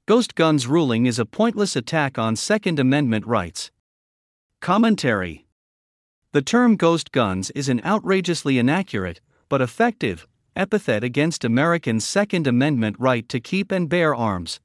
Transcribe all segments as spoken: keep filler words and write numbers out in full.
Ghost guns ruling is a pointless attack on Second Amendment rights. Commentary. The term ghost guns is an outrageously inaccurate, but effective, epithet against Americans' Second Amendment right to keep and bear arms.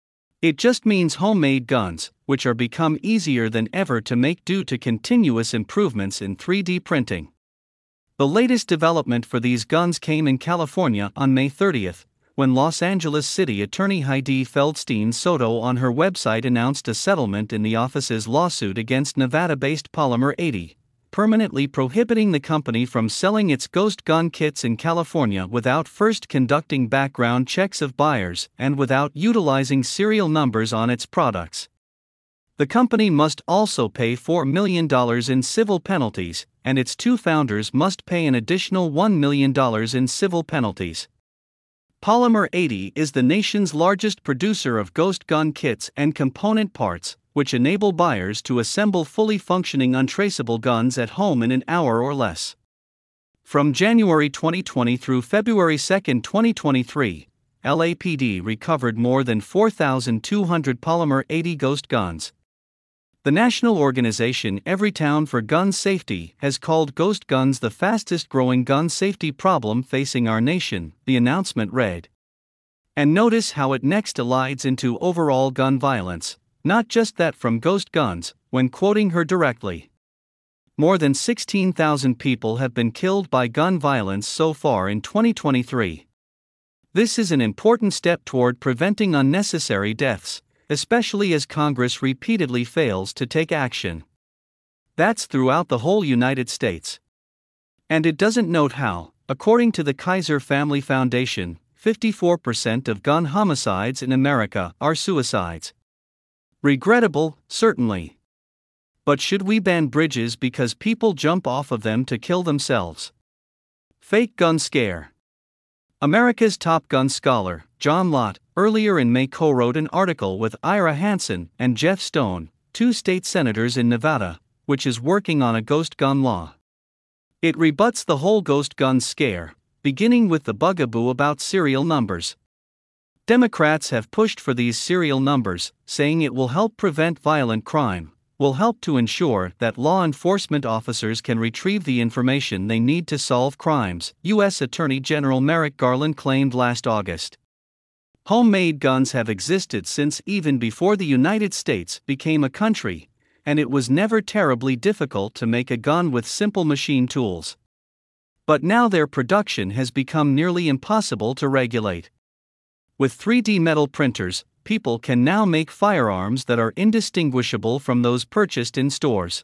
It just means homemade guns, which are become easier than ever to make due to continuous improvements in three D printing. The latest development for these guns came in California on May thirtieth, when Los Angeles City Attorney Heidi Feldstein Soto on her website announced a settlement in the office's lawsuit against Nevada-based Polymer eighty, permanently prohibiting the company from selling its ghost gun kits in California without first conducting background checks of buyers and without utilizing serial numbers on its products. The company must also pay four million dollars in civil penalties, and its two founders must pay an additional one million dollars in civil penalties. Polymer eighty is the nation's largest producer of ghost gun kits and component parts, which enable buyers to assemble fully functioning untraceable guns at home in an hour or less. From January twenty twenty through February second, twenty twenty-three, L A P D recovered more than four thousand two hundred Polymer eighty ghost guns. The national organization Everytown for Gun Safety has called ghost guns the fastest growing gun safety problem facing our nation, the announcement read. And notice how it next elides into overall gun violence, not just that from ghost guns, when quoting her directly. More than sixteen thousand people have been killed by gun violence so far in twenty twenty-three. This is an important step toward preventing unnecessary deaths, especially as Congress repeatedly fails to take action. That's throughout the whole United States. And it doesn't note how, according to the Kaiser Family Foundation, fifty-four percent of gun homicides in America are suicides. Regrettable, certainly. But should we ban bridges because people jump off of them to kill themselves? Fake gun scare. America's top gun scholar, John Lott, earlier in May co-wrote an article with Ira Hansen and Jeff Stone, two state senators in Nevada, which is working on a ghost gun law. It rebuts the whole ghost gun scare, beginning with the bugaboo about serial numbers. Democrats have pushed for these serial numbers, saying it will help prevent violent crime, will help to ensure that law enforcement officers can retrieve the information they need to solve crimes, U S Attorney General Merrick Garland claimed last August. Homemade guns have existed since even before the United States became a country, and it was never terribly difficult to make a gun with simple machine tools. But now their production has become nearly impossible to regulate. With three D metal printers, people can now make firearms that are indistinguishable from those purchased in stores.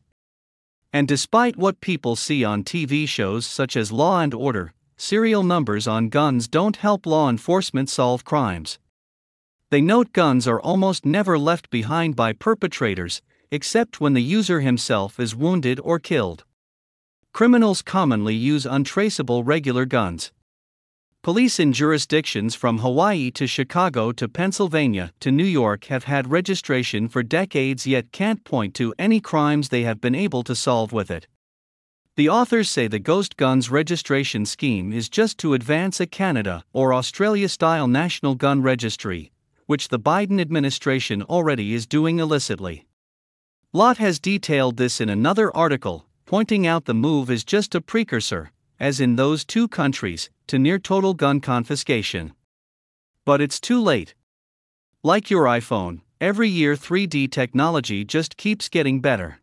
And despite what people see on T V shows such as Law and Order, serial numbers on guns don't help law enforcement solve crimes. They note guns are almost never left behind by perpetrators, except when the user himself is wounded or killed. Criminals commonly use untraceable regular guns. Police in jurisdictions from Hawaii to Chicago to Pennsylvania to New York have had registration for decades yet can't point to any crimes they have been able to solve with it. The authors say the ghost guns registration scheme is just to advance a Canada or Australia-style national gun registry, which the Biden administration already is doing illicitly. Lott has detailed this in another article, pointing out the move is just a precursor, as in those two countries, to near-total gun confiscation. But it's too late. Like your iPhone, every year three D technology just keeps getting better.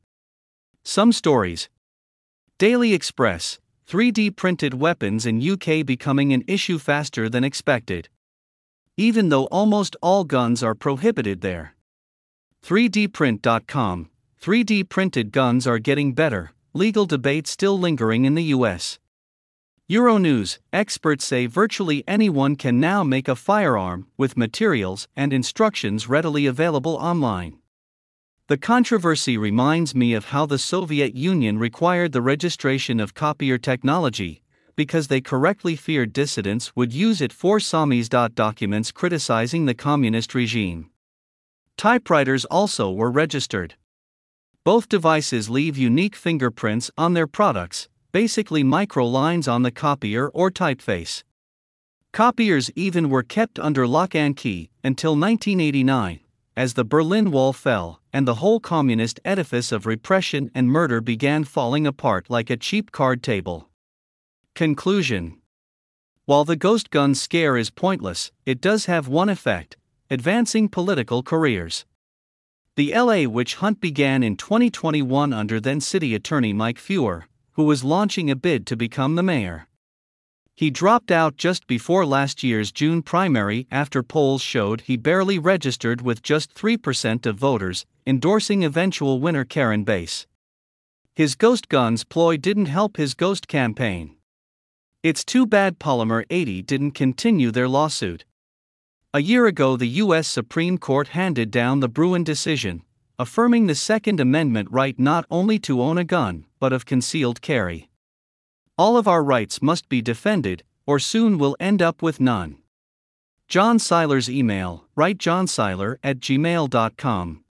Some stories. Daily Express, three D printed weapons in U K becoming an issue faster than expected. Even though almost all guns are prohibited there. three D print dot com, three D printed guns are getting better, legal debate still lingering in the U S. Euronews, experts say virtually anyone can now make a firearm, with materials and instructions readily available online. The controversy reminds me of how the Soviet Union required the registration of copier technology, because they correctly feared dissidents would use it for samizdat documents criticizing the communist regime. Typewriters also were registered. Both devices leave unique fingerprints on their products, basically micro lines on the copier or typeface. Copiers even were kept under lock and key until nineteen eighty-nine, as the Berlin Wall fell and the whole communist edifice of repression and murder began falling apart like a cheap card table. Conclusion. While the ghost gun scare is pointless, it does have one effect: advancing political careers. The L A witch hunt began in twenty twenty-one under then City Attorney Mike Feuer, who was launching a bid to become the mayor. He dropped out just before last year's June primary after polls showed he barely registered with just three percent of voters, endorsing eventual winner Karen Bass. His ghost guns ploy didn't help his ghost campaign. It's too bad Polymer eighty didn't continue their lawsuit. A year ago, the U S Supreme Court handed down the Bruen decision, affirming the Second Amendment right not only to own a gun, but of concealed carry. All of our rights must be defended, or soon we'll end up with none. John Seiler's email, write johnseiler at gmail dot com.